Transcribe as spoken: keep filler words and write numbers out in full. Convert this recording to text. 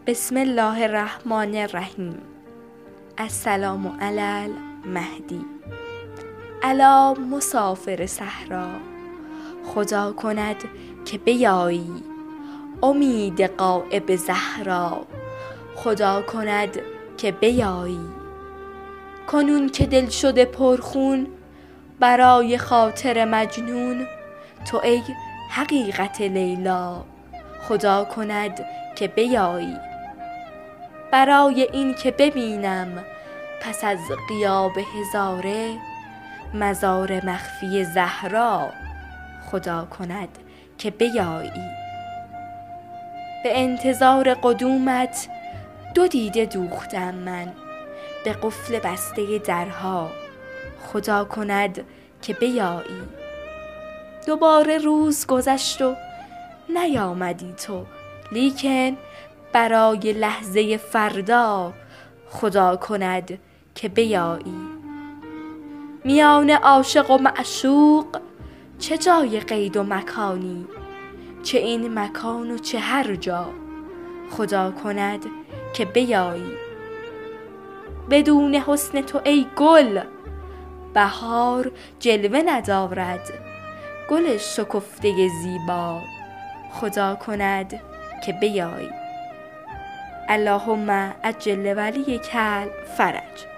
بسم الله الرحمن الرحیم. السلام علی المهدی. الا مسافر صحرا، خدا کند که بیایی. امید غایب زهرا، خدا کند که بیایی. کنون که دل شده پرخون برای خاطر مجنون، تو ای حقیقت لیلا، خدا کند که بیایی. برای این که ببینم پس از غیاب هزاره، مزار مخفی زهرا، خدا کند که بیایی. به انتظار قدومت دو دیده دوختم من، به قفل بسته درها، خدا کند که بیایی. دوباره روز گذشت و نیامدی تو، لیکن برای لحظه فردا، خدا کند که بیایی. میان عاشق و معشوق چه جای قید و مکانی، چه این مکان و چه هر جا، خدا کند که بیایی. بدون حسن تو ای گل بهار جلوه ندارد، گل شکفته زیبا، خدا کند که بیایی. اللهم عجل ولیک الفرج.